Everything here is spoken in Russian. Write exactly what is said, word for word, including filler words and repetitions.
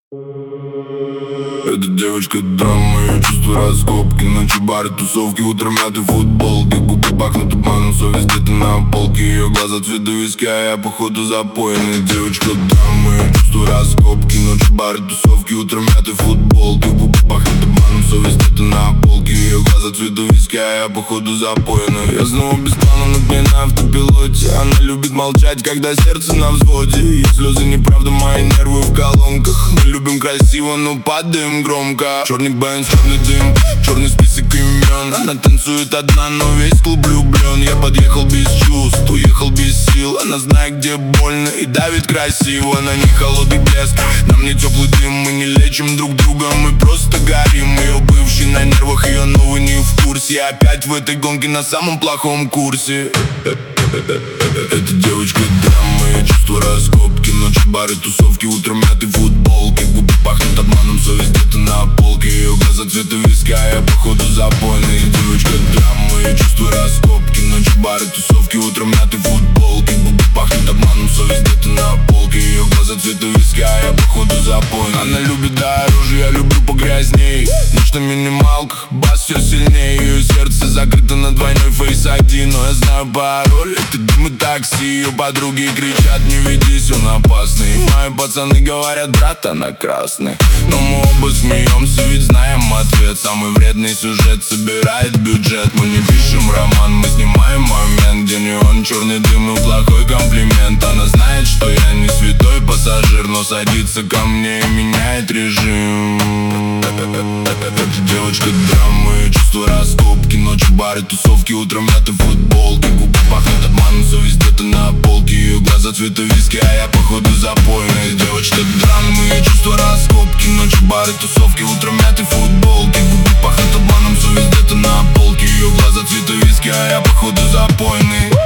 Эта девочка драма, ее чувства раскопки. Ночью бары, тусовки, утром мяты футболки. Губы пахнут обманом, совесть где-то на полке. Ее глаза цвета виски, а я походу запоенный. Девочка драма, ее чувства раскопки. Ночью бары, тусовки, утром мяты футболки. Губы пахнут обманом, совесть где-то на полке. Ее глаза цвета виски, а я походу запоенный. Я снова без плана, но к ней на автопилоте. Она любит молчать, когда сердце на взводе. Ее слезы неправда, мои нервы в колонках. Мы любим красиво, но падаем громко. Черный бенз, черный дым, черный список имен. Она танцует одна, но весь клуб влюблен. Я подъехал без чувств, уехал без сил. Она знает, где больно и давит красиво. На них холодный блеск, нам не теплый дым. Мы не лечим друг друга, мы просто горим. Ее бывший на нервах, ее новый не в курсе. Я опять в этой гонке на самом плохом курсе. Эта девочка драма, ее чувства раскопки. Ночью бары, тусовки, утром мяты футболки. Губы пахнут обманом, совесть где-то на полке. Ее глаза цвета виски, а я походу запойный. Девочка драма, ее чувства раскопки. Ночью бары, тусовки, утром мяты футболки. Губы пахнут обманом, совесть где-то на полке. Ее глаза цвета виски, а я походу запойный. Она любит дороже, я люблю погрязней. Ночь на минималках, бас все сильнее. Ее сердце закрыто на двойной фейс ай ди. Но я знаю пароль, это дым и такси. Ее подруги кричат, не ведись, он опасный. Мои пацаны говорят, брат, она красный. Но мы оба смеемся, ведь знаем ответ. Самый вредный сюжет собирает бюджет. Мы не пишем роман, мы снимаем момент, где неон, черный дым и плохой комплимент. Она знает, что я не святой пассажир, но садится ко мне и меняет режим. Эта девочка драма, ее чувства раскопки. Ночью бары, тусовки, утром мяты футболки. Губы пахнут обманом, совесть где-то на полке. Ее глаза цвета виски, а я походу запойный. Девочка драма, ее чувства раскопки. Ночью бары, тусовки, утром мяты футболки. Губы пахнут обманом, совесть где-то на полке. Ее глаза цвета виски, а я походу запойный.